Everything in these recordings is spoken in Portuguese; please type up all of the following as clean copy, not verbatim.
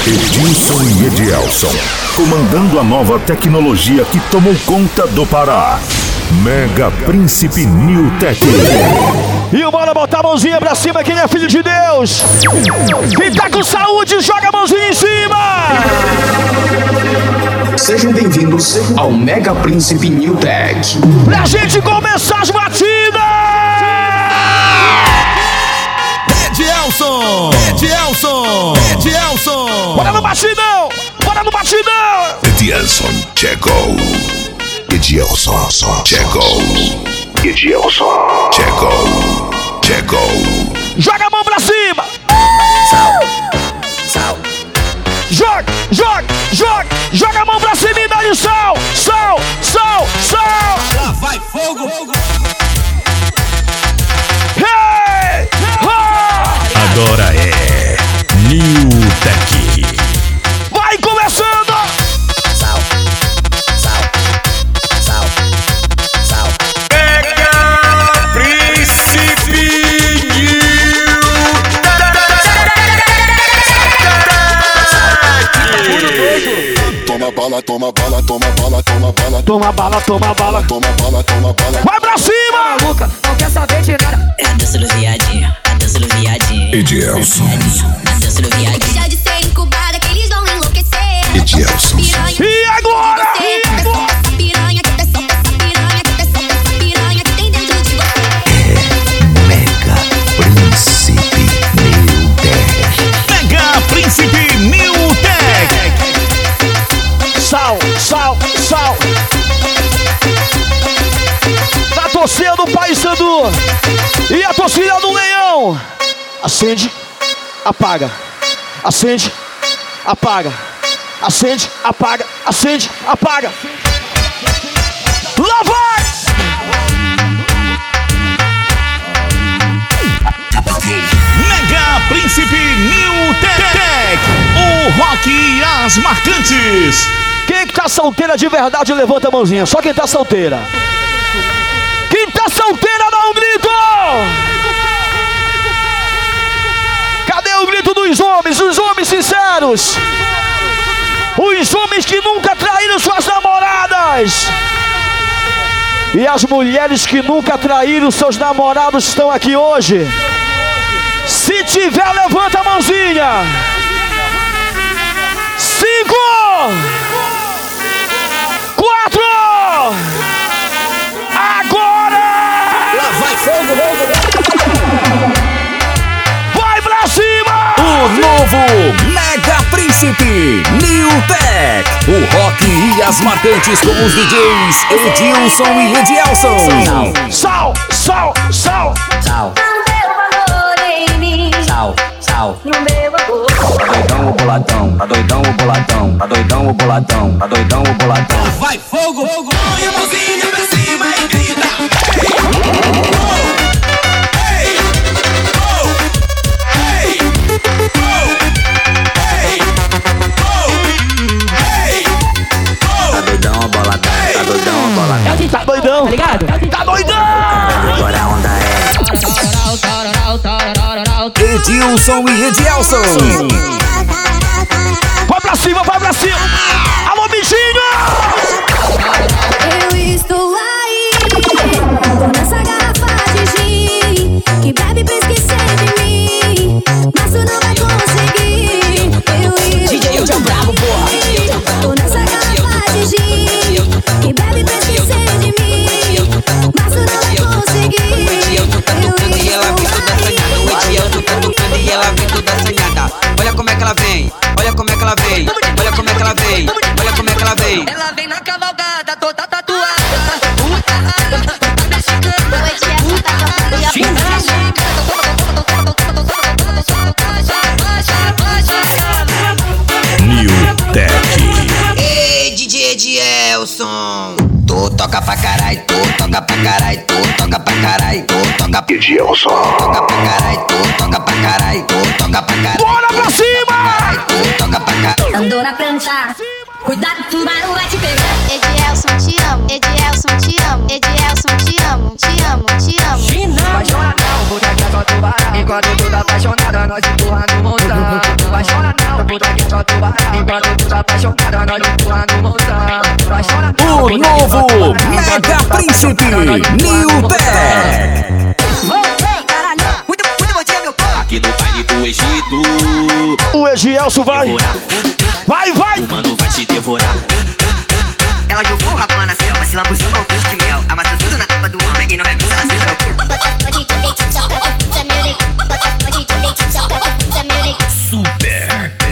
Edilson e Edielson, comandando a nova tecnologia que tomou conta do Pará. Mega Príncipe New Tech. E o bora botar a mãozinha pra cima, quem é filho de Deus. Quem tá com saúde, joga a mãozinha em cima. Sejam bem-vindos ao Mega Príncipe New Tech. Pra gente começar as batidas. Edielson! Edielson! Edielson! Bora no batidão! Bora no batidão! Edielson chegou. Edielson chegou. Edielson chegou. Joga a mão pra cima! Sal! Joga a mão pra cima e dá-lhe sal! Lá vai fogo! Hey! Agora é New Tech. Vai começando! Sal! Mega Príncipe Toma bala. Vai pra cima! Maluca, não quer saber de nada. É a dança do viadinho, Edielson. a dança do viadinho. Já de ser incubada que eles vão enlouquecer. Edielson. E agora? Essa piranha que tá solta, essa piranha que tá solta, essa piranha que tem dentro de você. Mega Príncipe New Tech. Mega Príncipe New Tech! Sal. Da torcida do Paysandu e a torcida do Leão. Acende, apaga. Acende, apaga. Acende, apaga. Acende, apaga. Lá vai! Mega Príncipe New Tech! O rock e as marcantes! Quem que tá solteira de verdade, levanta a mãozinha. Só quem tá solteira. Quem tá solteira, dá um grito! Cadê o grito dos homens? Os homens sinceros. Os homens que nunca traíram suas namoradas. E as mulheres que nunca traíram seus namorados estão aqui hoje. Se tiver, levanta a mãozinha. 5, 4, agora! Lá vai fogo! Vai pra cima! O novo Mega Príncipe New Tech! O rock e as marcantes com os DJs Edilson e Edielson! Sal! Sal, Não deu valor em mim. sal. Não deu valor. Doidão o boladão, tá doidão o boladão, tá doidão o boladão, tá doidão o boladão. Vai fogo! Põe a mãozinha pra cima e grita! Tá doidão o boladão, tá doidão o boladão. Tá doidão? Tá ligado? Tá doidão! Agora a onda é. Edilson e Edielson! Vai pra cima! Alô, bichinho! Eu estou aí, nessa garrafa de gin, que bebe pra esquecer de mim, mas tu não vai conseguir. Eu estou aí, tô nessa garrafa de gin, que bebe pra esquecer de mim, mas tu não vai conseguir. Eu E ela vem toda assanhada. Olha como é que ela vem, olha como é que ela vem, olha como é que ela vem, olha como é que ela vem. Ela vem na cavalgada, toda tatuada. New Tech. Ei, DJ Edielson. Tu toca pra caralho, tu toca pra caralho, tu toca pra caralho, tu toca pra Edielson. toca pra caralho, tu toca pra caralho, tu toca pra caralho. Bora pra cima! Tu toca pra caralho. Andou na prancha, cuidado, tubarão vai te pegar. Edielson, te amo. Edielson, te amo. Edielson, te amo. Te amo, te amo. Apaixona não, puta que é só tubarão. Enquanto tu tá apaixonada, nós empurra no montão. Apaixona não, puta que é só tubarão. Enquanto tu tá apaixonada, nós empurrando o montão. Vai chorar. O novo Mega Príncipe New Tech. Voltei, caralho. Muito bom dia, meu pai. Aqui do baile do Egito. O Egielson vai. Vai, vai. O mano vai te devorar. Ela jogou o rapão na selva, se lambuzou com gosto de mel. Amassou tudo na capa do homem e não revisa, ela se preocupa. Super.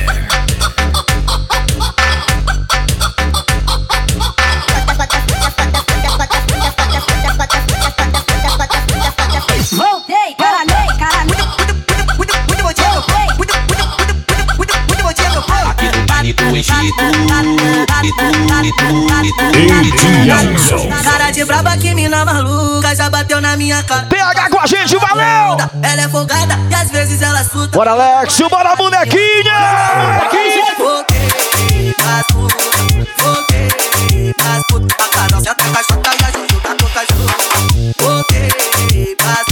Voltei, caralho, caralho. Muito bom dia, meu pai. Muito bom dia, meu pai. Aqui do baile do Egito. Egielson. Cara de braba que mina maluca já bateu na minha cara. PH com a gente, valeu! Ela é folgada e às vezes ela suta. Bora, Alex, bora, bonequinha! Voltei, mas puto. A cara senta com a chota e a juju tá com cachorro. Voltei, mas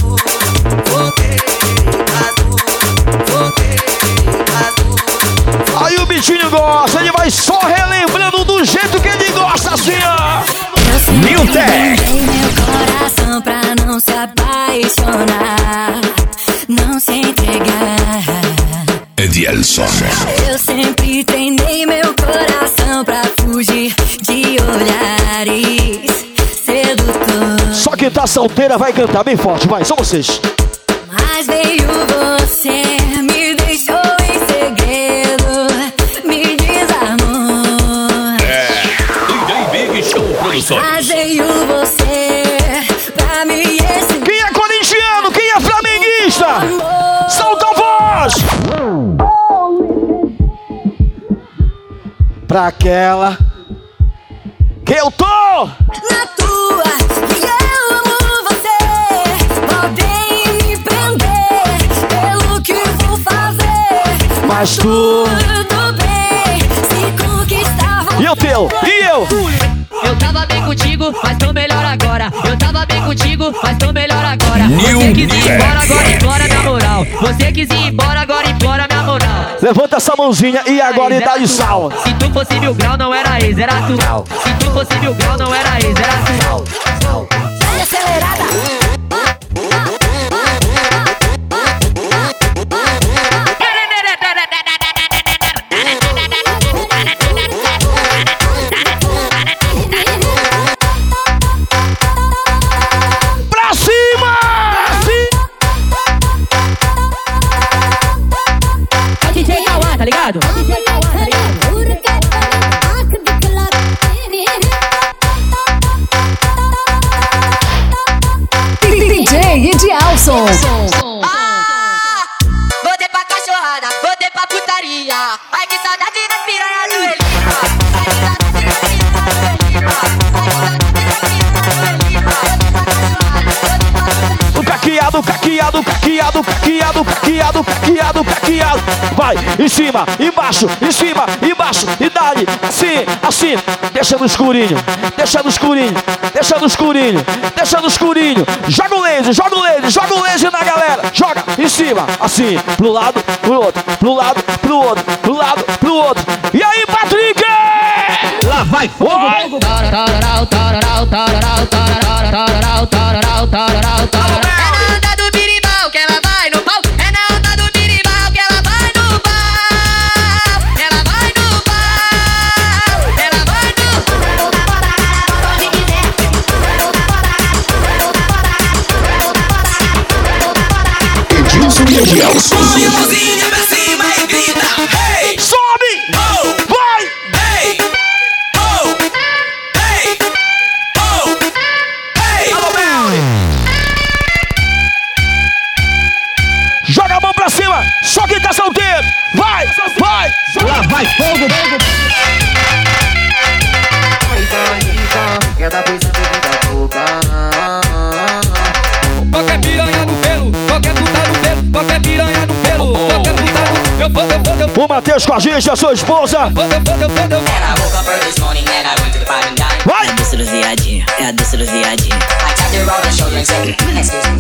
Aí o bichinho gosta, ele vai só relembrando do jeito que ele gosta, assim, ó. New Tech. Meu coração pra não se apaixonar, não se entregar. Egielson. Eu sempre treinei meu coração pra fugir de olhares sedutor. Só quem tá solteira vai cantar bem forte, vai, só vocês. Mas veio você, me deixou em segredo, me desarmou. DJ Big Show Produções. Mas veio você pra me ensinar. Quem é corintiano, quem é flamenguista? Solta a voz! Pra aquela que eu tô Na tua, e eu amo você. Podem me prender pelo que vou fazer. mas tu. Tudo bem, se conquistar. E o teu? E eu? Eu tava bem contigo, mas tô melhor agora. Eu tava bem contigo, mas tô melhor agora. New Você quis ir Tech. embora, agora implora minha moral. Você quis ir embora, agora implora minha moral. Levanta essa mãozinha e agora dá de sal. Se tu fosse 1000 grau, não era ex, era atual. Se tu fosse 1000 grau, não era ex, era atual. Vai acelerada. Pra cima! É o DJ Cauã, tá ligado? DJ Egielson. Voltei pra cachorrada, voltei pra putaria. Ai que saudade das piranha do Elima. O caqueado, caqueado, caqueado, caqueado, caqueado, caqueado. Vai, em cima, embaixo, em cima, embaixo. E dá-lhe, assim, assim. Deixa no escurinho, deixa no escurinho, deixa no escurinho, deixa no escurinho. Joga o laser, joga o laser, joga o laser na galera. Joga em cima, assim, pro lado, pro outro, pro lado, pro outro, pro lado, pro outro. E aí, Patrick? Lá vai fogo! É na onda do birimbau que ela vai no pau. É na onda do birimbau que ela vai no pau. Ela vai no pau. Ela vai no Edilson e Egielson. Põe a mãozinha pra cima e grita. Hey! Sobe! Oh! Vai! Hey! Oh! Hey! Oh! Hey! Joga a mão pra cima, só quem tá solteiro. Vai, vai. Lá vai fogo. Qualquer piranha no pelo, qualquer puta no pelo, qualquer piranha no pelo, qualquer puta no... Eu vou, O Matheus com a gente, a sua esposa. Vai. É a doce do viadinho, é a doce do viadinho.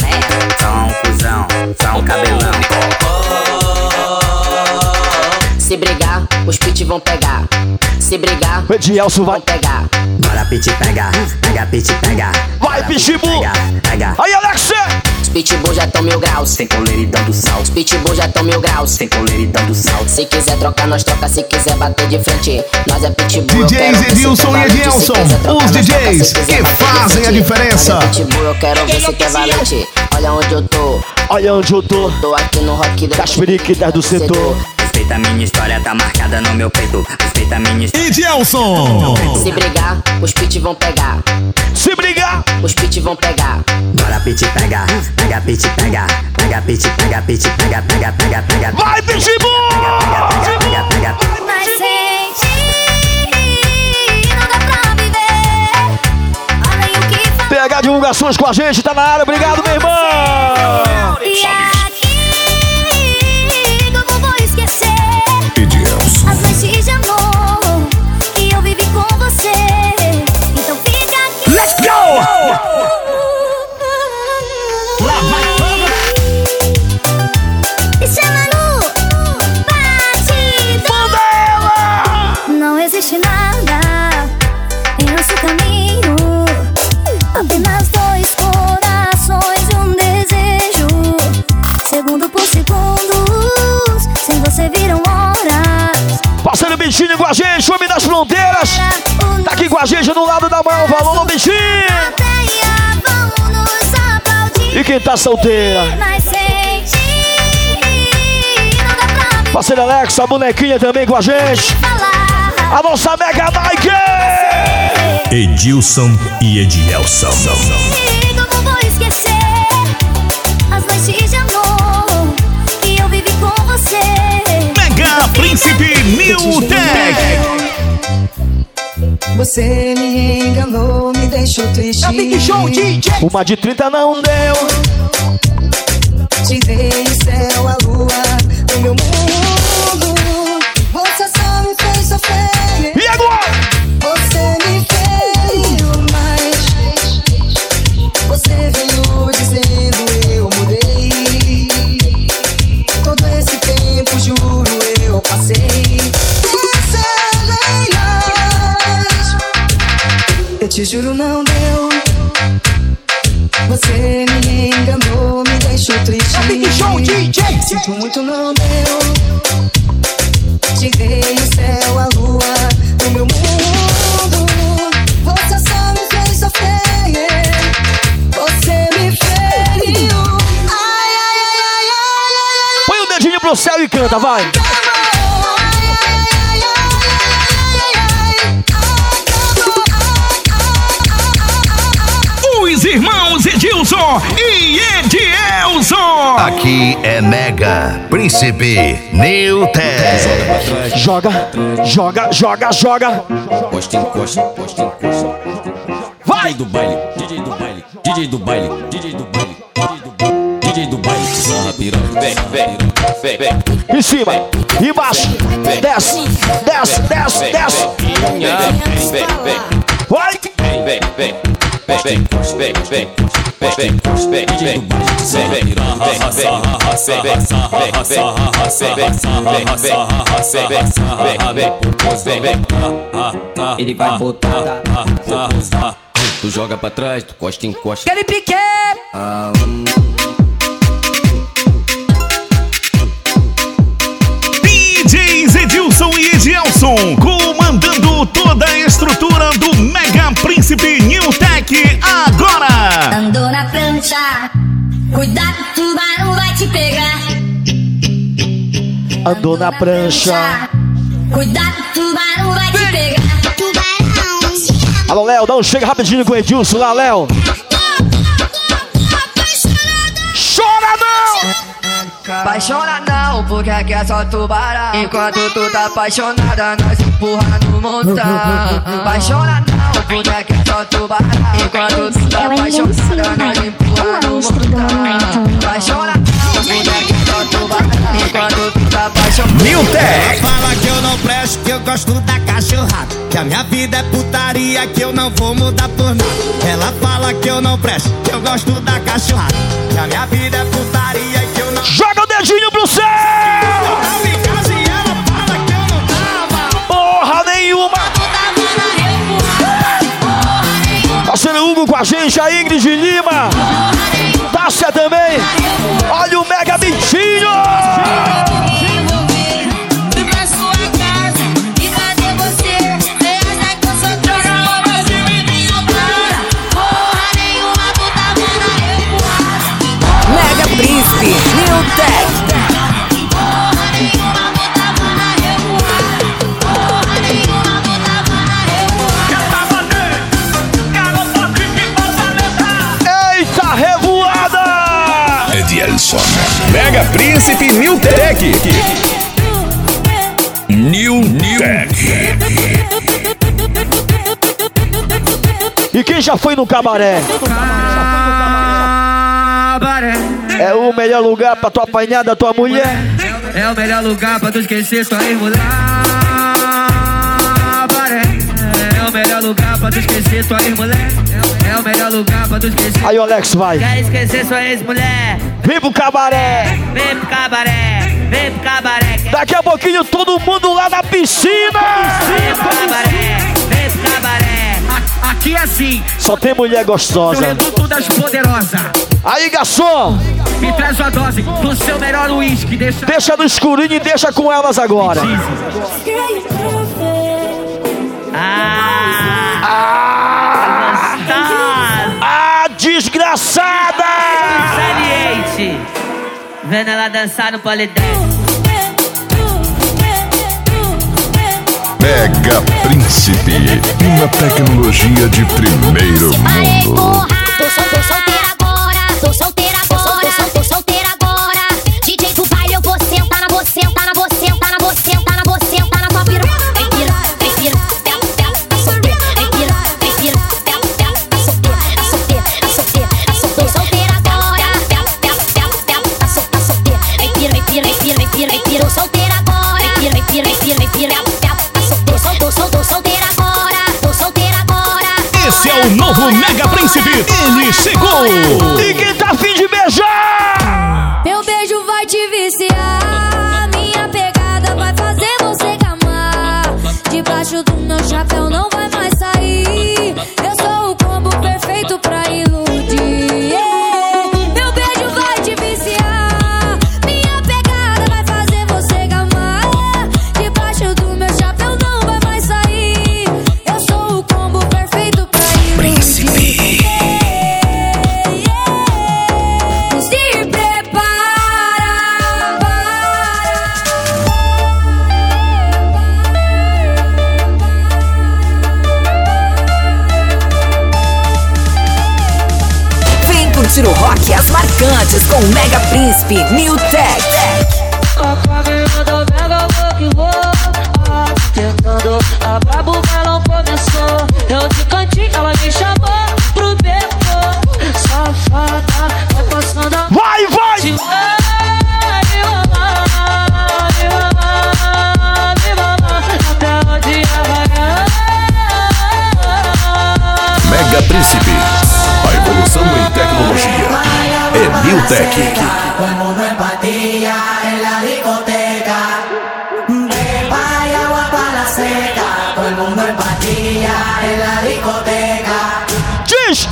Só um cuzão, só um cabelão. Se brigar, os pit vão pegar. Se brigar, o Edielson vai vão pegar. Bora pit pega, pega pit pega. Vai, Pitbull! Pega. Aí, Alexa! Os pitbull já tão 1000 graus. Sem coleira e dando sal. Os pitbull já tão 1000 graus. Sem coleira e dando sal. Se quiser trocar, nós troca. Se quiser bater de frente, nós é pitbull. DJs Edilson e Edielson, os DJs que fazem a diferença. Pitbull, eu quero ver se tu é valente. Olha onde eu tô. Olha onde eu tô. Tô aqui no rock do Casperic, 10 do setor. Respeita a minha história, tá marcada no meu peito. Respeita a minha história. Edielson! Se brigar, os pit vão pegar. Se brigar, os pit vão pegar. Bora pit pega, pega pit pega. Pega pit pega, pit pega, pega, pega, pega. Vai, Pitbull! Pega, pega. Mas sem ti não dá pra viver. Olha aí o que faz. PH Divulgações com a gente, tá na área. Obrigado, meu irmão! E aqui, como vou esquecer Edielson. as noites de amor que eu vivi com você. Então fica aqui. Let's go! Isso é Manu, batidão. Não existe nada em nosso caminho. Apenas dois corações e um desejo. Segundo por segundos, sem você viram horas. Parceiro Bichinho com a gente, homem das fronteiras. Tá aqui com a gente do lado da mão. Valor, Bichinho! Plateia, vão nos aplaudir. E quem tá solteira? Mas sem ti não dá pra viver. Parceiro Alex, a bonequinha também com a gente. A nossa Mega Mike! Edilson e Edielson. Como vou esquecer as noites de amor que eu vivi com você. Mega Príncipe New Tech. Você me enganou, me deixou triste. Uma de 30 não deu. Te dei o céu, a lua, o meu mundo. Você só me fez sofrer. E agora? Você me feriu, mas você veio dizendo eu mudei. Todo esse tempo, juro, eu passei. Eu te juro, não deu. Você me enganou, me deixou triste. Sinto muito, não deu. Te dei o céu, a lua, o meu mundo. Você só me fez sofrer. Você me feriu. Ai, ai, ai, ai, ai, ai. Põe o dedinho pro céu e canta, vai! Os irmãos Edilson e Edielson. Aqui é Mega Príncipe New Tech. Joga, joga, joga, joga. Encosta, encosta, encosta, encosta. Vai! DJ do baile, DJ do baile, DJ do baile, DJ do baile, DJ do baile, sarra piranha, vem, vem, vem, vem. Em cima, embaixo, desce, desce, desce, desce. Vai! Vem, vem, vem. Vem, vem, vem, vem, vem, vem, vem, DJ do baile, sarra piranha, ele vai botar, tu joga pra trás, tu costa, encosta. Aquele pique. DJs Edilson e Edielson comandando toda a estrutura do Mega Príncipe New Tech agora. Andou na prancha, cuidado, o tubarão vai te pegar. Andou na prancha. Cuidado, o tubarão vai te pegar. Tubarão. Alô, Léo, dá um chega rapidinho com o Edilson lá, Léo. Chora não! Apaixona não, porque aqui é só tubarão. Enquanto tu tá apaixonada, nós empurra no montão. Apaixona não, porque aqui é só tubarão. Enquanto tu tá apaixonada, nós empurra no montão. Apaixona não, porque aqui é só tubarão. Enquanto tu tá apaixonada. New Tech. Ela fala que eu não presto, que eu gosto da cachorrada. Que a minha vida é putaria, que eu não vou mudar por nada. Ela fala que eu não presto, que eu gosto da cachorrada. Que a minha vida é putaria, que eu não... Joga o dedinho pro céu! Ela me casa e ela fala que Junto com a gente, a Ingrid Lima. Tássia também. Olha o Mega Bitinho. Mega Príncipe New Tech. Eita, revoada! Edielson. Mega Príncipe New Tech. New Tech. E quem já foi no cabaré? É o melhor lugar pra tu apanhar da tua mulher. É o melhor lugar pra tu esquecer sua ex-mulher. É o melhor lugar pra tu esquecer sua ex-mulher. É o melhor lugar pra tu esquecer. Aí o Alex vai. Quer esquecer sua ex-mulher? Vem pro cabaré. Vem pro cabaré. Vem pro cabaré. Daqui a pouquinho todo mundo lá na piscina. Vem pro cabaré. Vem pro cabaré. Aqui é assim. Só tem mulher gostosa. Do reduto das poderosas. Aí, garçom. Me traz uma dose do seu melhor uísque. Deixa no escurinho e deixa com elas agora. Desgraçada! Saliente. Vendo ela dançar no polidense. Mega Príncipe. Uma tecnologia de primeiro mundo. Tô solteira agora. Tô solteira agora. Tô solteira agora. DJ do baile, eu vou sentar na você, sentar na você, sentar na você, sentar na você, sentar na tua piru. Vem pira, vem pira, tá solteira. Vem pira, vem pira, tá solteira, tá solteira, tá solteira, tá solteira. Tô solteira agora. Tá solteira. Vem pira, vem pira, vem pira, vem pira, vem pira. Tô solteira agora. Vem pira, vem pira, vem pira, vem pira. Tô solteira agora. Tô solteira agora. Esse é o novo Mega Príncipe. Ele chegou. E quem tá afim de beijar? Meu beijo vai te viciar. Minha pegada vai fazer você gamar. Debaixo do meu chapéu não vai mais sair. Eu sou o combo perfeito pra iludir. Meu beijo vai te viciar. Minha pegada vai fazer você gamar. Debaixo do meu chapéu não vai mais sair. Eu sou o combo perfeito pra iludir. Príncipe. Se prepara Vem curtir o rock e as marcantes com o Mega Príncipe New Tech. Tentando, a babuca não começou. Eu de cantinho, ela me chamou pro beco. Safada, vai passando a... Vai, vai! Me mamar, até o dia raiar. Mega Príncipe. A evolução em tecnologia é New Tech. Todo el mundo en patilla en la discoteca. De paya agua para la seca. Todo el mundo en patilla en la discoteca. Diz!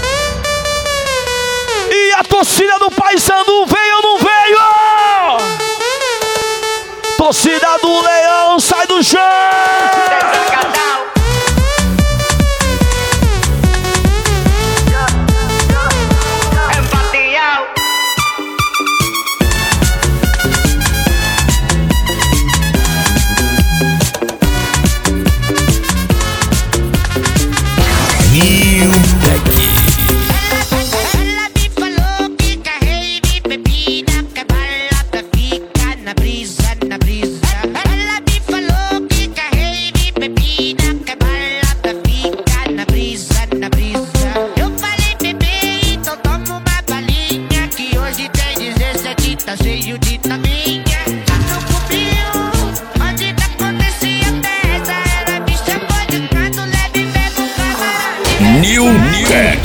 E a torcida do Paysandu veio ou não veio? Torcida do Leão, sai do chão! New Tech. New Tech.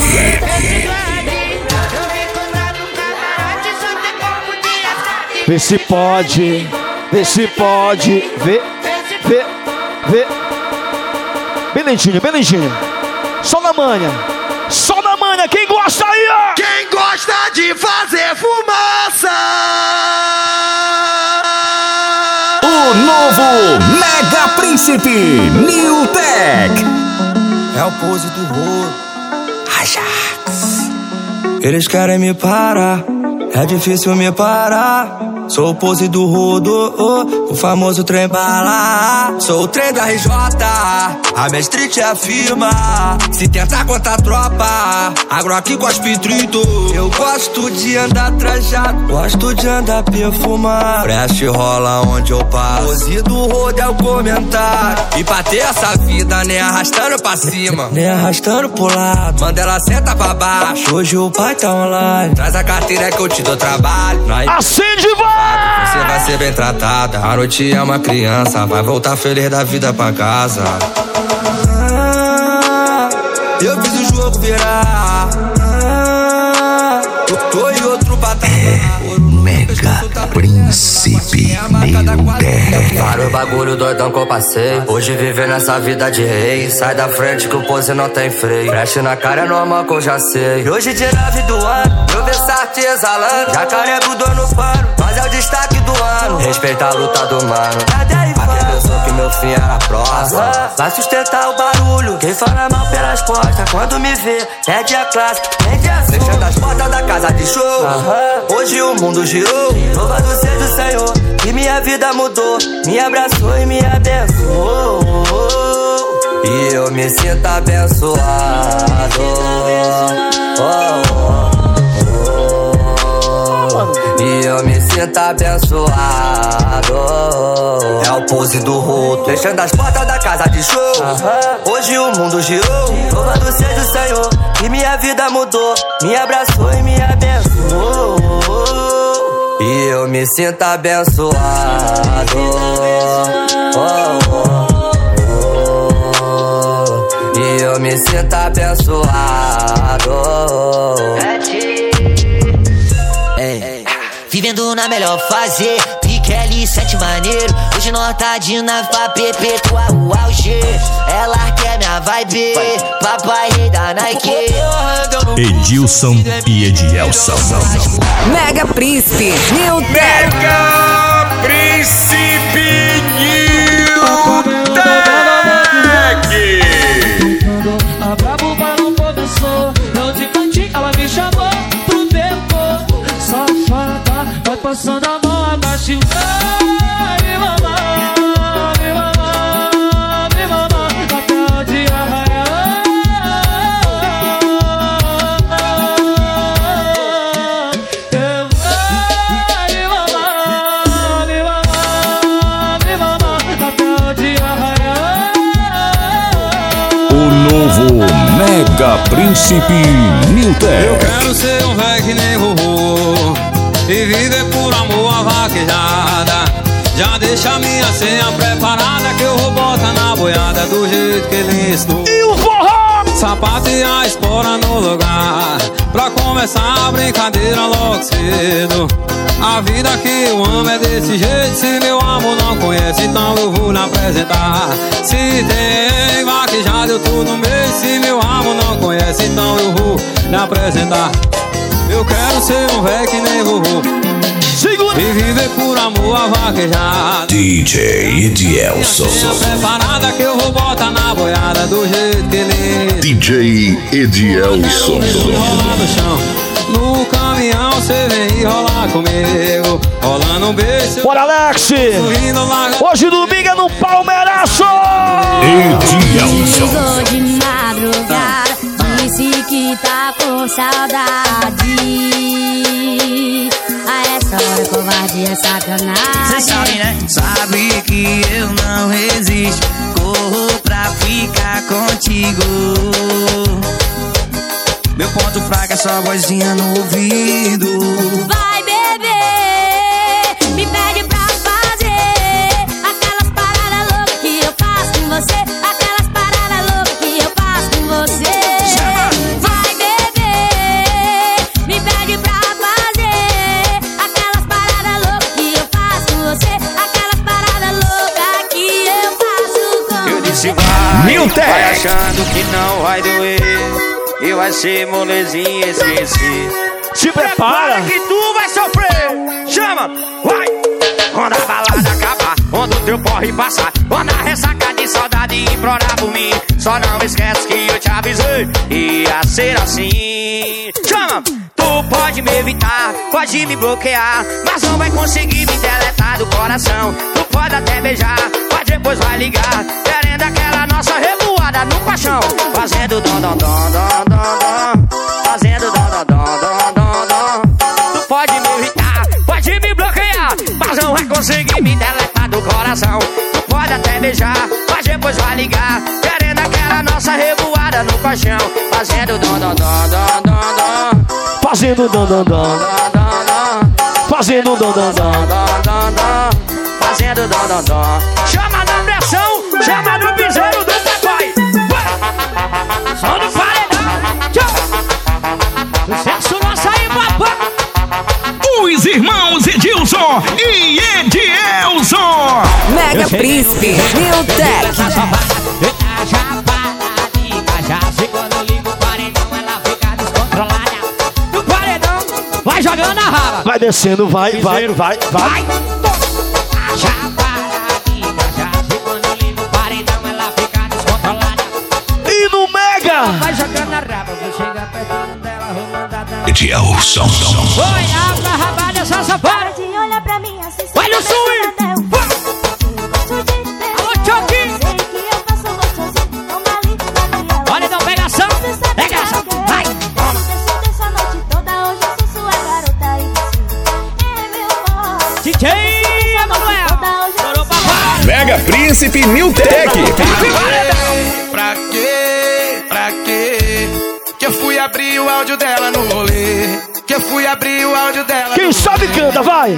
Vê se pode, vê se pode, vê. Bem lentinho, bem lentinho. Só na manha, só na Goiânia, quem gosta aí, ó? Quem gosta de fazer fumaça? O novo Mega Príncipe New Tech. É o pose do rolo. Ajax. Eles querem me parar, é difícil me parar. Sou o pose do rodo, o famoso trem bala. Sou o trem da RJ, a minha street é a firma. Se tentar contar a tropa, agro aqui cospe trito. Eu gosto de andar trajado, gosto de andar perfumado. Preste rola onde eu passo, pose do rodo é o comentário. E pra ter essa vida, nem arrastando pra cima, nem arrastando pro lado. Manda ela senta pra baixo, hoje o pai tá online. Traz a carteira que eu te dou trabalho. Acende, vai! Você vai ser bem tratada. A noite é uma criança, vai voltar feliz da vida pra casa. Eu fiz o jogo virar. Tô em outro patamar. Mega Príncipe New Tech. Para o bagulho doidão que eu passei. Hoje viver nessa vida de rei. Sai da frente que o pose não tem freio. Preste na cara é normal que eu já sei. E hoje de 9 do ano, eu Versace exalando. Jacaré grudou no pano, mas é o destaque do ano. Respeita a luta do mano. Até pensou que meu fim era próximo. Vai sustentar o barulho. Quem fala mal pelas costas, quando me vê, perde a classe, perde a sua. Fechando as portas da casa de show. Hoje o mundo girou. Louvado seja o Senhor, que minha vida mudou. Me abraçou e me abençoou. E eu me sinto abençoado. E eu me sinto abençoado. É o pose do rodo, fechando as portas da casa de show. Hoje o mundo girou. Louvado seja o Senhor, que minha vida mudou. Me abraçou e me abençoou. E eu me sinto abençoado. E eu me sinto abençoado. Vivendo na melhor fase, Piqueli, 7 maneiro. Hoje nós tá de nave pra perpetuar o auge. Ela quer minha vibe, papai rei da Nike. Edilson e Edielson. Mega Príncipe New Tech. Mega Príncipe New Tech. A brabo balão começou, eu de cantinho, ela me chamou pro tempo. Safada, vai passando a mão abaixo. Me mamar, me mamar, me mamar, até o dia raiar. Eu vou me mamar, me mamar, me mamar, até o dia raiar. O novo Mega Príncipe New Tech. Eu quero ser um velho que nem vovô e viver por amor a vaquejada. Já deixa a minha senha preparada que eu vou botar na boiada do jeito que ele ensinou. E o forró! Sapato e a espora no lugar, pra começar a brincadeira logo cedo. A vida que eu amo é desse jeito. Se meu amor não conhece, então eu vou lhe apresentar. Se tem vaquejada, eu tô no meio. Se meu amor não conhece, então eu vou lhe apresentar. Eu quero ser um velho que nem vovô e viver por amor a vaquejada. DJ Edielson. Tenha preparada que eu vou botar na boiada do jeito que ele. DJ Edielson. Rolar no chão, no caminhão cê vem rolar comigo, rolando um beijo. Bora, Alex! Hoje domingo é no Palmeiraço! Edielson. Ligou de madrugada, disse que tá com saudade. A essa hora covardia é sacanagem. Cê sabe, né? Sabe que eu não resisto. Corro pra ficar contigo. Meu ponto fraco é sua vozinha no ouvido. Vai beber, me pede pra fazer aquelas paradas loucas que eu faço com você. Aquelas paradas loucas que eu faço com você. Vai beber, me pede pra fazer aquelas paradas loucas que eu faço com você. Aquelas paradas loucas que eu faço com você. Eu disse vai, New Tech. vai achando que não vai doer. e vai ser molezinha esquecer. Se prepara que tu vai sofrer. Chama, vai. Quando a balada acabar, quando o teu porre passar, quando a ressaca de saudade implorar por mim, só não esquece que eu te avisei, ia ser assim. Chama, tu pode me evitar, pode me bloquear, mas não vai conseguir me deletar do coração. Tu pode até beijar, mas depois vai ligar, querendo aquela nossa revoada no paixão. Fazendo dom, dom, dom, dom, dom, dom. Fazendo dom, dom, dom, dom, dom, dom. Tu pode me evitar, pode me bloquear, mas não vai conseguir me deletar do coração. Tu pode até beijar, mas depois vai ligar, querendo aquela nossa revoada no paixão. Fazendo dom, dom, dom, dom, dom, dom. Fazendo dom, dom, dom. Fazendo dom, dom, dom. Fazendo dom, dom, dom. Chama na pressão, chama no piseiro do papai. Só no paredão. Sucesso nosso aí, papai. Os irmãos Edilson e Edielson. Mega Príncipe New Tech. Quando liga o paredão, ela fica descontrolada. No paredão, vai jogando a raba. Vai descendo, vai. Vai. A chaparadinha já quando liga o paredão, ela fica descontrolada. E no Mega vai jogando a raba, vou chegar perto dela, vou mandar dar. Edielson. Olha pra rabada, essa safada. De olhar pra mim assim. Olha o swing. Alô, Chucky. Olha, não, pegação. Pegação. Vai. DJ Emanuel. Mega Príncipe New Tech. Pra quê? Que eu fui abrir o áudio dela no rolê. Que eu fui abrir o áudio dela. Quem sabe canta, vai.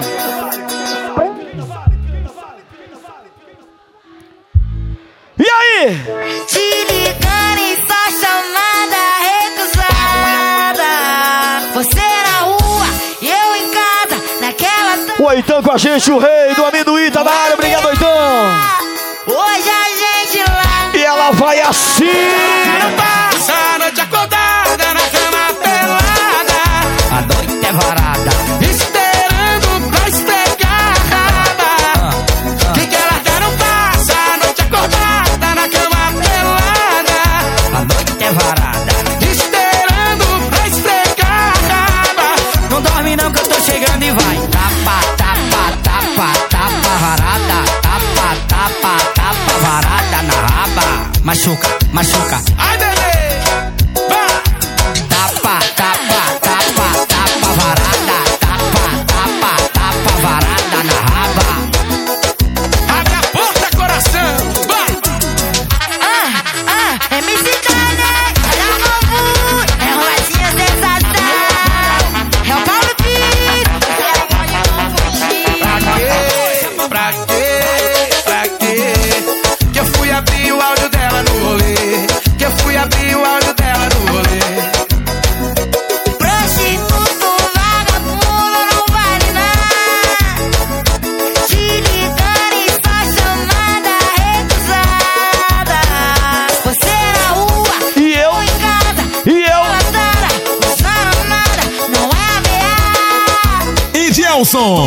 E aí? Te ligando e só chamada recusada. Você na rua e eu em casa, naquela. O Oitão com a gente, o rei do amendoim tá na área. Obrigado, Oitão. Hoje a gente lá. E ela vai assim. Passa a noite acordada na cama pelada. A noite é varada. Esperando pra esfregar a raba. Que ela já não passa a noite acordada na cama pelada. A noite é varada. Esperando pra esfregar a raba. Não dorme não que eu tô chegando e vai. Tapa, varada. Tapa, varada na raba. Machuca. Ai, bebê. Tapa, varada. Tapa, varada na raba. Abre a porta, coração. MC Tane, olha o novo. É o Latinha Sensação. É o Paulo Pires. Pra quê? Que eu fui abrir o áudio dela no rolê. Que eu fui abrir o áudio dela no rolê. Prostituto, vagabundo, não vale nada. Te ligando e só chamada recusada. Você na rua E eu? ou em casa. E eu? Não fala nada, não é ameaça. Edielson.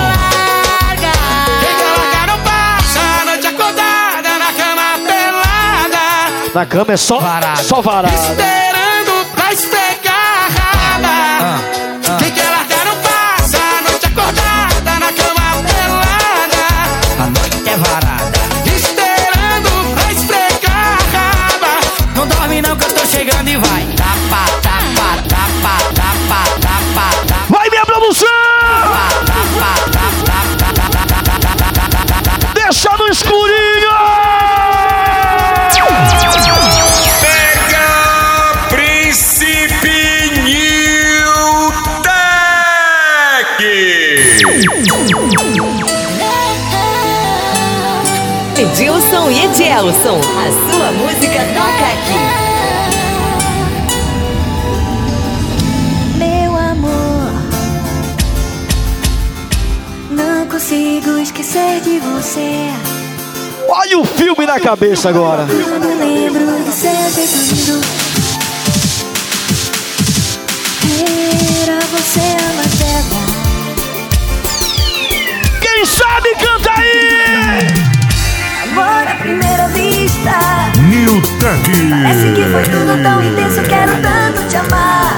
Na cama é só varada. Esperando pra esfregar a raba. Que ela já não passa a noite acordada na cama pelada. A noite é varada. Esperando pra esfregar a raba. Não dorme não que eu tô chegando e vai. Tapa. Vai, minha produção! Deixa no escurinho! Mega Príncipe New Tech. Edilson e Edielson, a sua música toca aqui. Meu amor, não consigo esquecer de você. Olha o filme na cabeça agora. Não me lembro do seu jeito lindo. você ama dela. Quem sabe canta aí! Amor à primeira vista. New Tech. Parece que foi tudo tão intenso, quero tanto te amar.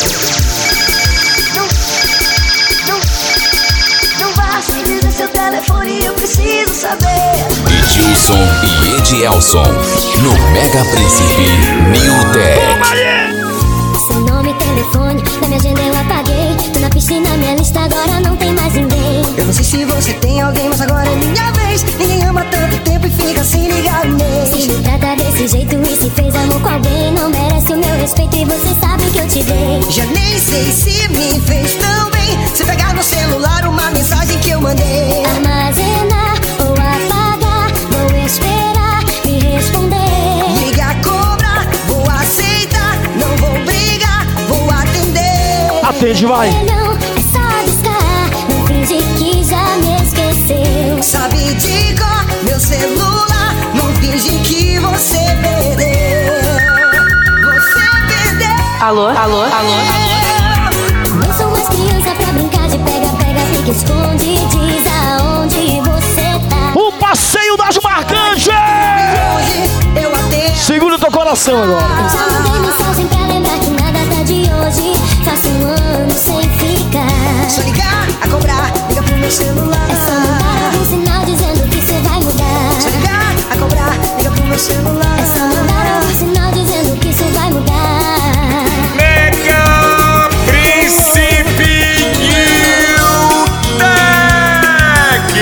Não vá sem dizer seu telefone, eu preciso saber. Edilson e Edielson no Mega Príncipe New Tech. Seu nome e telefone, na minha agenda eu apaguei. Tô na piscina, minha lista agora não tem mais ninguém. Eu não sei se você tem alguém, mas agora é minha vez. Ninguém ama tanto tempo e fica sem ligar o mês. Se me trata desse jeito e se fez amor com alguém, não merece o meu respeito e você sabe que eu te dei. Já nem sei se me fez tão bem. Se pegar no celular uma mensagem que eu mandei. Armazenar ou apagar, vou esperar me responder. Ligar, cobrar, vou aceitar. Não vou brigar, vou atender. Atende, vai. Não, é só discar, não finge que já me esqueceu. Sabe de cor meu celular, não finge que você perdeu. Você perdeu. Alô, alô, alô, alô. Não sou mais criança pra brincar de pega, fica, esconde, diz aonde você tá. O passeio das marcantes! Eu atendo. Segura o teu coração agora. Eu já mandei mensagem pra lembrar que nada tá de hoje. Faço um ano sem ficar. Só ligar, a cobrar, liga pro meu celular. É só mandar algum sinal dizendo que você vai mudar. Só ligar, a cobrar, liga pro meu celular. É só mandar algum sinal dizendo que isso vai mudar. Mega Príncipe New Tech.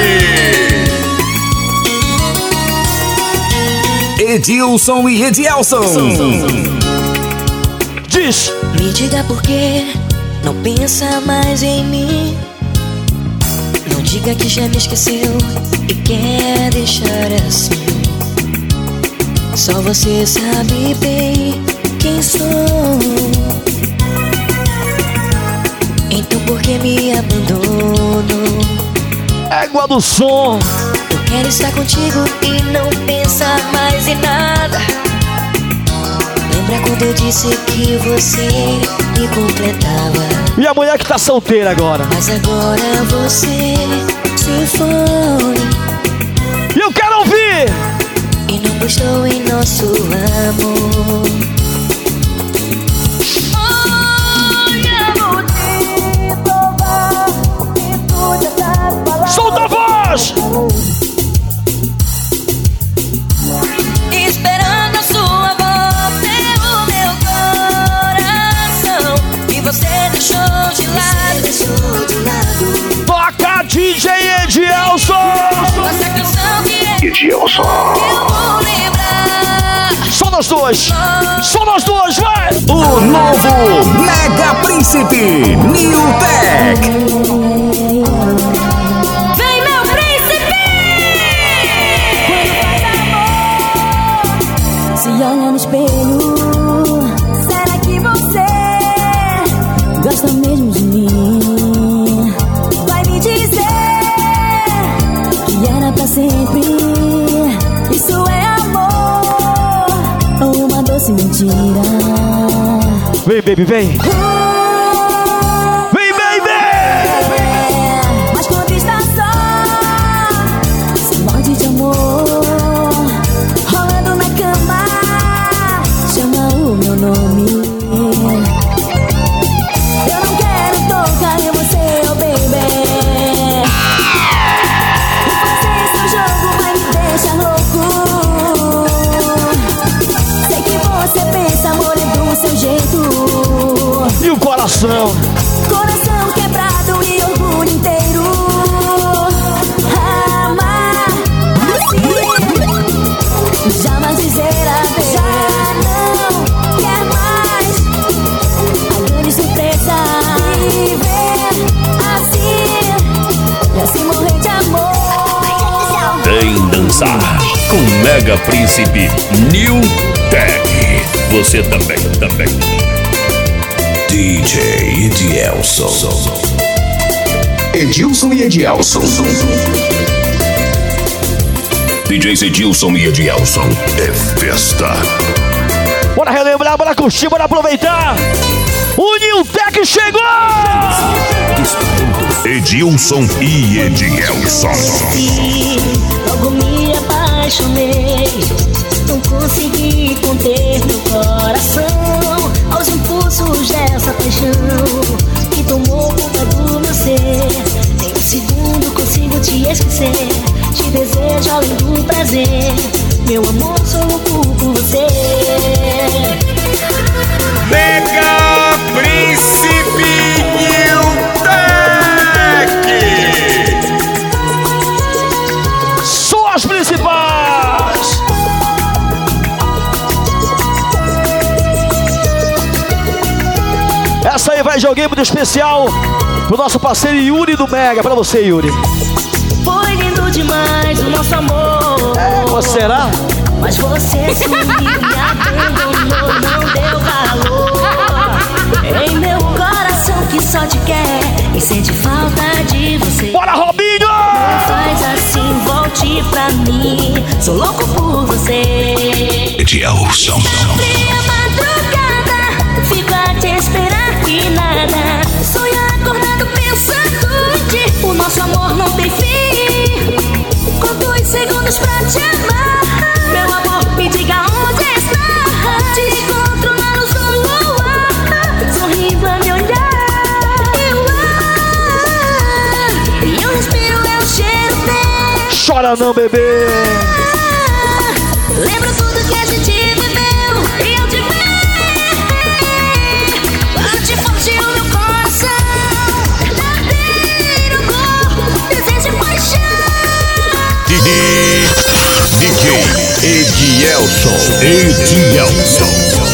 Edilson e Edielson. Diz. Me diga por que não pensa mais em mim. Não diga que já me esqueceu e quer deixar assim. Só você sabe bem quem sou. Então por que me abandonou? Égua do som. Eu quero estar contigo e não pensar mais em nada. Lembra quando eu disse que você me completava? E a mulher que tá solteira agora? Mas agora você se foi. E eu quero ouvir! E não gostou em nosso amor. Solta a voz! Esperando a sua volta o meu coração. E você deixou de lado. Toca DJ Edielson! Essa canção que Edielson. eu vou lembrar. Só nós dois! Só nós dois, vai! O novo Mega Príncipe New Tech. Vem, meu príncipe! Se olha no espelho, será que você gosta mesmo de mim? Vai me dizer que era pra sempre. Isso é amor ou uma doce mentira? Vem, baby, vem! Vem, baby! Mas quando está só, se morde de amor, rolando na cama, chama o meu nome. Eu não quero tocar em você, oh baby. Fazer esse jogo vai me deixar louco. Sei que você pensa, amor, é do seu jeito. E o coração? Coração quebrado e orgulho inteiro. Amar assim, jamais dizer adeus. Já não quer mais a grande surpresa. Viver assim, e assim morrer de amor. Vem dançar com Mega Príncipe New Tech. Você também. DJ Edielson. Edilson e Edielson. DJs Edilson e Edielson. É festa. Bora relembrar, bora curtir, bora aproveitar. O Niltec chegou! Edilson e Edielson. Logo me apaixonei, não consegui conter meu coração aos impulsos dessa paixão que tomou conta do meu ser. Em um segundo consigo te esquecer, te desejo além do prazer. Meu amor, sou louco por você. Mega Príncipe Niltec. São as principais. Essa aí vai jogar muito especial pro nosso parceiro Yuri do Mega. Pra você, Yuri. Foi lindo demais o nosso amor. Será? Mas você sumiu, me abandonou, não deu valor. Em meu coração que só te quer e sente falta de você. Bora, Robinho! Não faz assim, volte pra mim. Sou louco por você. Edielson. Sobre a madrugada, fico a te esperar e nada. Sonho acordado pensando em ti. O nosso amor não tem fim. Com 2 segundos pra te amar. Meu amor, me diga onde está. Te encontro na luz do luar, sorrindo a me olhar. E o respiro é o cheiro dele. Chora não, bebê. Lembro tudo que a gente viveu e eu te ver. Bate forte o meu coração. Verdadeiro amor, desejo e paixão. DJ Edielson. Edielson.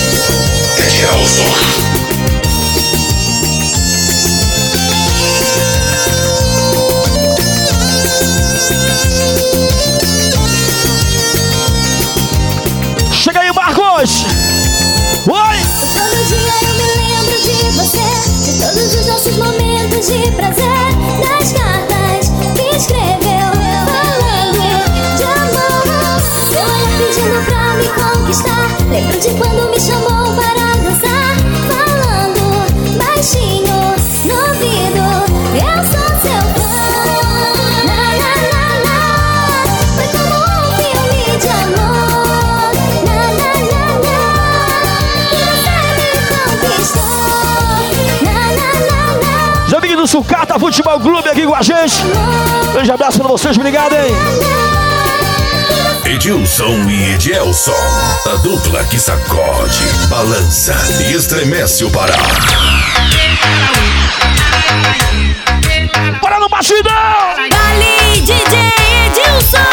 Chega aí, Marcos. Oi. Todo dia eu me lembro de você, de todos os nossos momentos de prazer, das cartas que escreveu, falando de amor. Seu olhar pedindo pra me conquistar. Lembro de quando me chamou para dançar, falando baixinho no ouvido, eu sou seu fã. Na, na, na, na. Foi como um filme de amor. Na, na, na, na. Que você me conquistou. Na, na, na, na. Os amigos do Sucata Futebol Clube aqui com a gente. Grande abraço pra vocês, obrigado, hein? Edilson e Edielson. A dupla que sacode, balança e estremece o Pará. Bora no batidão! Dali, DJ Edilson!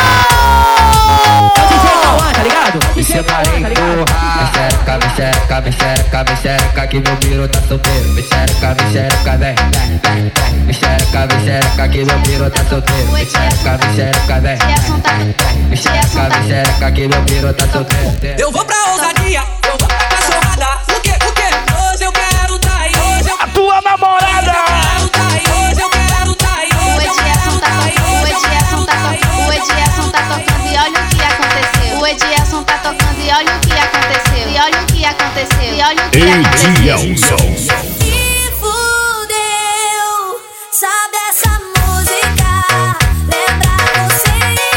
Tá ligado? Me separei, porra. Me xereca, que meu piro tá solteiro. Me xereca, vem. Me xereca, que meu piro tá solteiro. Me xereca, vem. Me xereca, que meu piro tá solteiro. Eu vou pra ousadia, eu vou pra cachorrada. O que? Hoje eu quero tá aí, hoje eu a tua namorada! quero tá aí, hoje eu quero tá aí, hoje eu quero tá aí, O Edilson tá tocando e olha o que aconteceu. O Edilson tá tocando e olha o que aconteceu. E olha o que aconteceu. E olha o que aconteceu. Edielson. Me fudeu, sabe essa música? Lembra você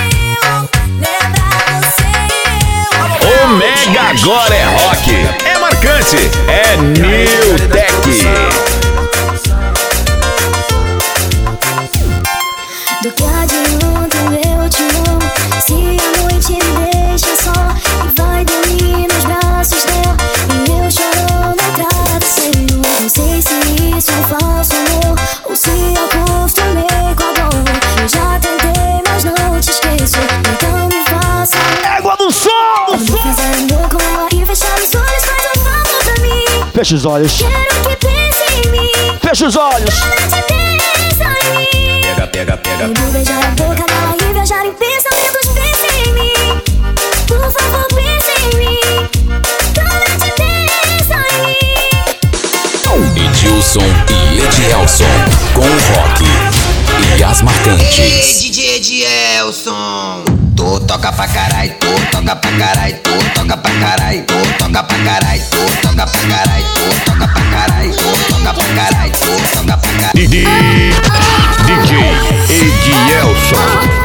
e eu. O Mega agora é rock, é marcante, é Niltec. Do que adianta eu te amo se a noite me deixa só e vai dormir nos braços dela e eu chorando no travesseiro. Não sei se isso é um falso amor ou se acostumei com a dor. Eu já tentei, mas não te esqueço. Então me faça égua do som! fazer amor com ela e fechar os olhos faz uma falta pra mim. Fecha os olhos. Quero que pense em mim. Fecha os olhos. Pega. Quando beijar a boca dela e viajar em pensamentos, pense em mim. Por favor, pense em mim. Promete, pensa em mim. Edilson e Edielson com o rock e as marcantes. Ei, DJ Edielson. Tu toca pra carai, tu toca pra carai, tu toca pra carai, tu toca toca pra carai, tu toca pra carai, tu toca pra carai, tu toca pra carai, tu toca pra carai. DJ Edielson.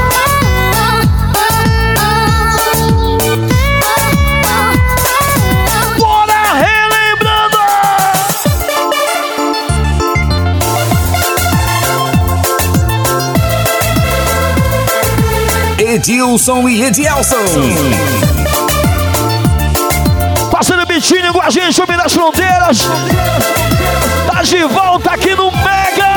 Edilson e Edielson. Passando o bitinho com a gente, subindo das fronteiras. Tá de volta aqui no Mega.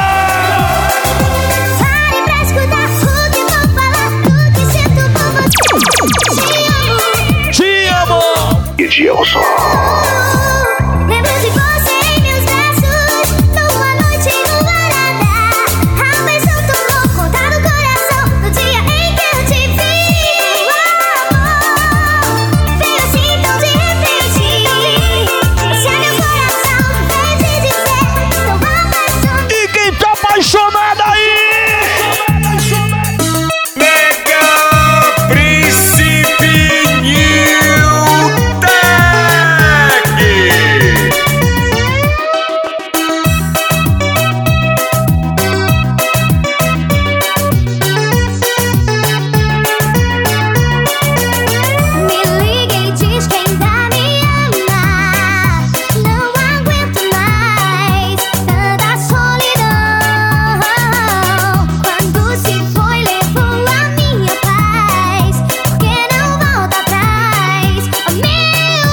Pare pra escutar o que vou falar, o que sinto por você. Te amo. Edielson. Lembro de você em meus braços, numa noite enluarada. A paixão tomou conta do coração no dia em que eu te vi. O amor veio assim tão de repente. Esse é meu coração que fez dizer, estou apaixonada. E quem tá apaixonado aí? Mega Príncipe New Tech. Me liga e diz que ainda me ama. Não aguento mais tanta solidão. Quando se foi, levou a minha paz. Por que não volta atrás, oh, meu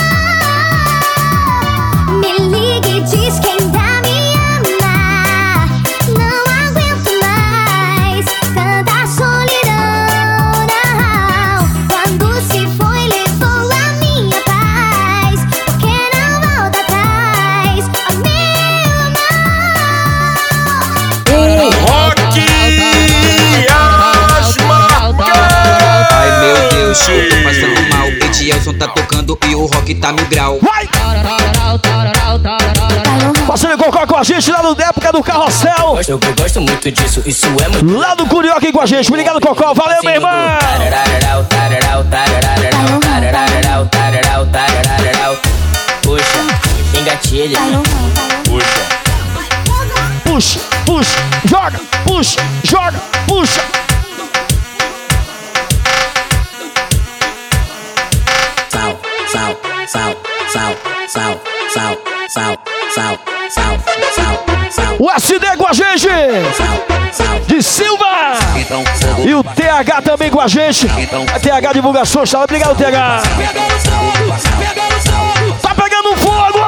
amor? Me liga e diz que ainda me ama. Não aguento mais tanta solidão, não. Quando se foi, levou a minha paz. Por que não volta atrás, oh, meu amor? Rock e as marcas. Ai meu Deus, eu tô passando mal. Edielson tá tocando e o rock tá no grau. Vai! Passando Cocó com a gente lá no época do Carrossel. Eu gosto muito disso, isso é muito. Lá do Curió aqui com a gente. Obrigado, Cocó. Valeu, meu irmão. Puxa, engatilha. Puxa. Puxa, puxa, joga, puxa, joga, puxa. Sal, sal, sal, sal, sal, sal, sal, sal, sal, sal, sal. O SD com a gente. De Silva. E o TH também com a gente. A TH Divulgações. Tá? Obrigado, TH. Tá pegando fogo.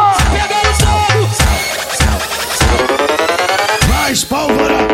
Mais pólvora.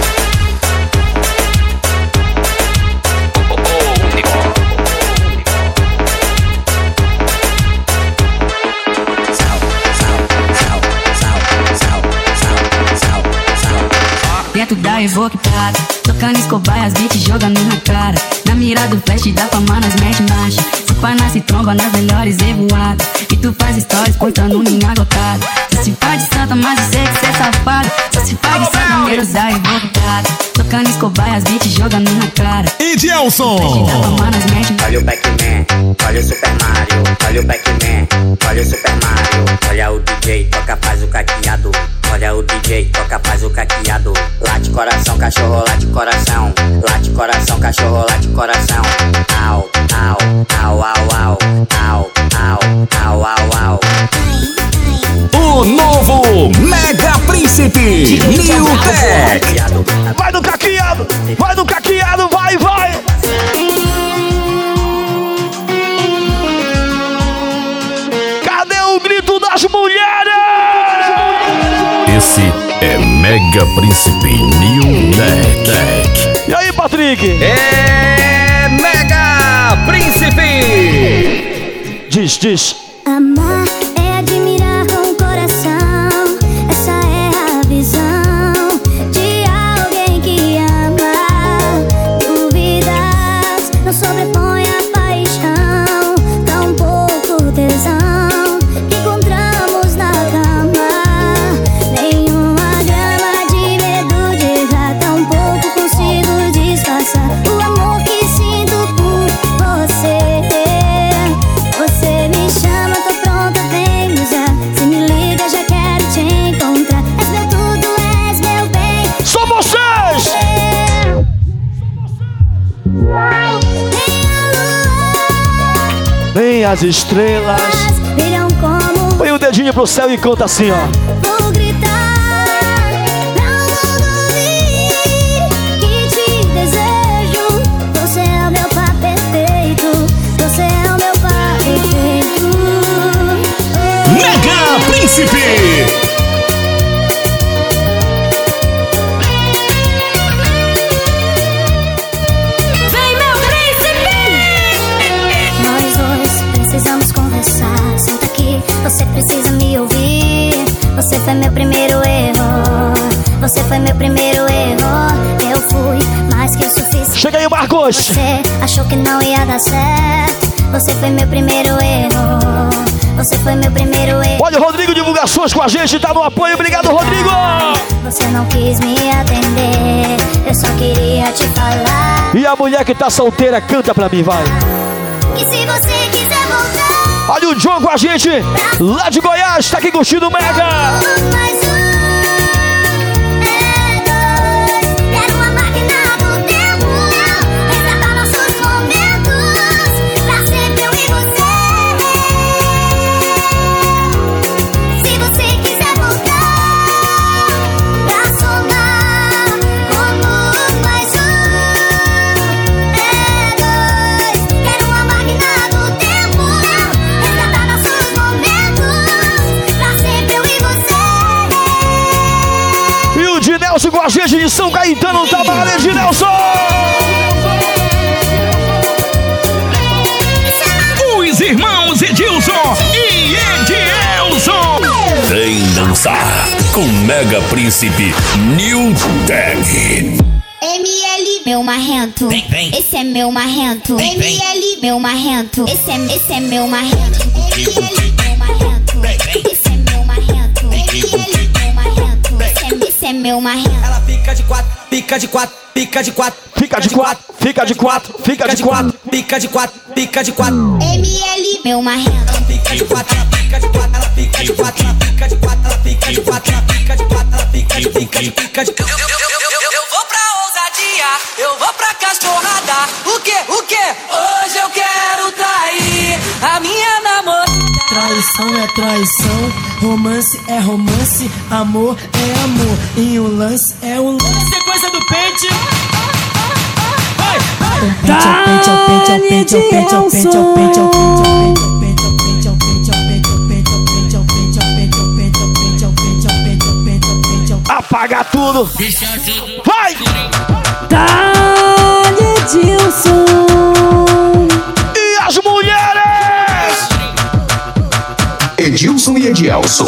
Dentro da Evoque-Prata, tocando escobaias, beat jogando na cara. Na mira do flash da fama nas mete marcha. Se pá nasce tromba nas melhores revoadas. E tu faz stories contando minha gotada. Só se faz de santa, mas eu sei que cê é safado. Só se faz de santa, números da Evoque-Prata. Tocando escobaias, beat jogando na cara. Edielson. Olha o Pac-Man, olha o Super Mario. Olha o Pac-Man, olha o Super Mario. Olha o DJ, toca, faz o caqueado. Olha o DJ, toca, faz o caqueado. Late coração, cachorro, late coração. Late coração, cachorro, late coração. Au, au, au, au, au. Au, au, au, au, au. O novo Mega Príncipe New Tech. Vai no caqueado, vai no caqueado, vai, vai. Cadê o grito das mulheres? Esse é Mega Príncipe New Tech. E aí, Patrick? É Mega Príncipe. Diz. Amar é admirar com o coração. Essa é a visão de alguém que ama. Dúvidas não sobrepõe a paixão. Tão pouco tesão que encontramos na cama. Nenhuma grama de medo de errar. Tão pouco consigo disfarçar o amor que sinto por você. Você me chama. Nem as estrelas brilham como. põe o dedinho pro céu e conta assim, ó. Vou gritar pra o mundo ouvir que te desejo. Você é o meu par perfeito. Você é o meu par perfeito. Mega Príncipe! Vem, meu príncipe! Nós dois precisamos conversar. Senta aqui, você precisa me ouvir. Você foi meu primeiro erro. Você foi meu primeiro erro. Eu fui mais que o suficiente. Chega aí, Marcos! Você achou que não ia dar certo. Você foi meu primeiro erro. Você foi meu primeiro erro. Olha o Rodrigo Divulgações com a gente, tá no apoio. Obrigado, Rodrigo! Você não quis me atender. Eu só queria te falar E a mulher que tá solteira, canta pra mim, vai. que se você quiser voltar, Olha o John com a gente, lá de Goiás, tá aqui curtindo o Mega. mais quero uma máquina do tempo, resgatar nossos momentos, pra sempre eu e você. Se você quiser voltar, pra somar como mais quero uma máquina do tempo, resgatar nossos momentos, pra sempre eu e você. E o Dinelson com a gente de São Caetano, tá valendo, Dinelson! Os irmãos Edilson e Edielson. Vem dançar com Mega Príncipe New Tech. ML, meu marrento. Esse é meu marrento. ML, meu marrento. Esse é meu marrento. ML, meu marrento. Esse é meu marrento. ML, meu marrento. Esse é meu marrento. Ela fica de quatro, fica de quatro, fica de quatro, fica de quatro, fica de quatro, fica de quatro, fica de quatro, fica de quatro. ML, meu marrento. Ela fica de quatro, ela fica de quatro, ela fica de quatro, ela fica de quatro, ela fica de quatro, ela fica de quatro, ela fica de quatro. Eu vou pra ousadia, eu vou pra cachorrada. O quê? Hoje eu quero trair a minha namorada. Traição é traição, romance é romance, amor é amor, e o lance é o lance. Sequência do pente. Apaga tudo! Vai! Dale, Edilson! E as mulheres! Edilson e Edielson.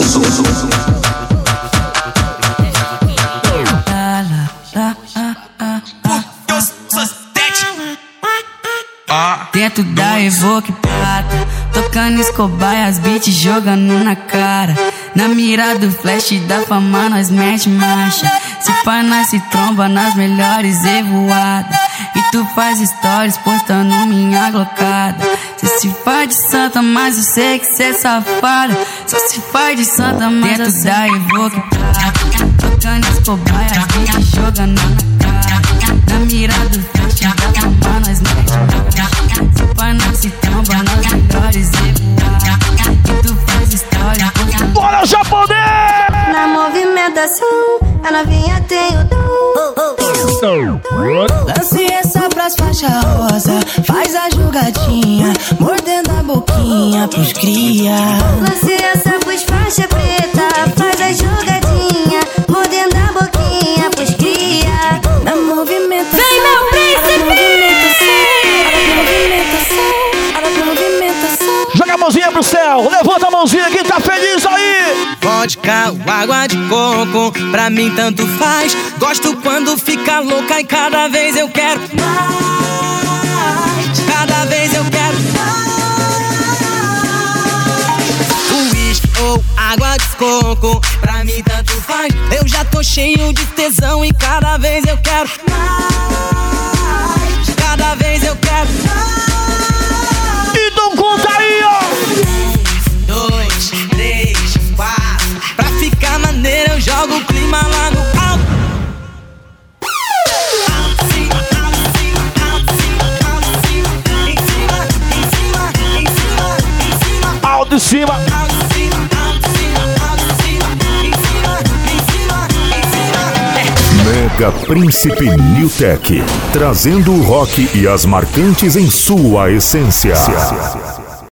Dentro da Evoque prata, tocando Escobar e as beats jogando na cara. Na mira do flash da fama nós mete marcha. Se pá nós se tromba nas melhores evoadas. E tu faz stories postando minha glocada. Cê se faz de santa, mas eu sei que cê é safada. Só se faz de santa, mas dentro da Evoque prata, tocando Escobar e as beats jogando na cara. Na mira do flash da fama nós mete marcha. Se pá nós se tromba nas melhores evoadas. E tu faz stories postando. Bora, japonês! Na movimentação, a novinha tem o dom. Lance essa pras faixa rosa, faz a jogadinha, mordendo a boquinha pros cria. Lance essa pros faixa preta, faz a jogadinha, mordendo a boquinha pros cria. Na movimentação, vem meu príncipe! Joga a mãozinha pro céu, levanta a mãozinha, quem tá feliz aí? Vodka ou água de coco, pra mim tanto faz. Gosto quando fica louca e cada vez eu quero mais. Cada vez eu quero mais. Uísque ou água de coco, pra mim tanto faz. Eu já tô cheio de tesão e cada vez eu quero mais. Cada vez eu quero mais. Então conta aí, ó! 1, 2, 3, 4. Pra ficar maneiro eu jogo o clima lá no alto. Em cima, em cima, em cima, em cima, em cima. alto em cima. Mega Príncipe New Tech, trazendo o rock e as marcantes em sua essência.